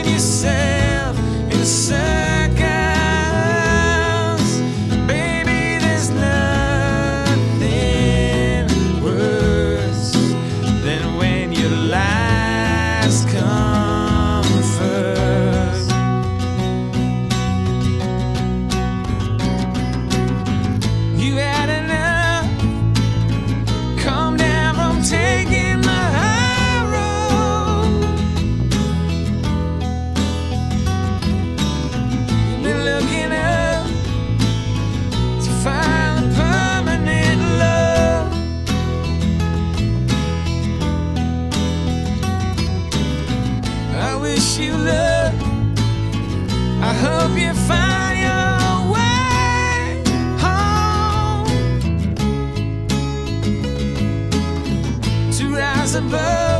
find yourself in a circus. Baby, there's nothing worse than when your lies come first. You had enough, come down from taking the high road. You've been looking up to find the permanent love. I wish you luck, I hope you find your way home to rise above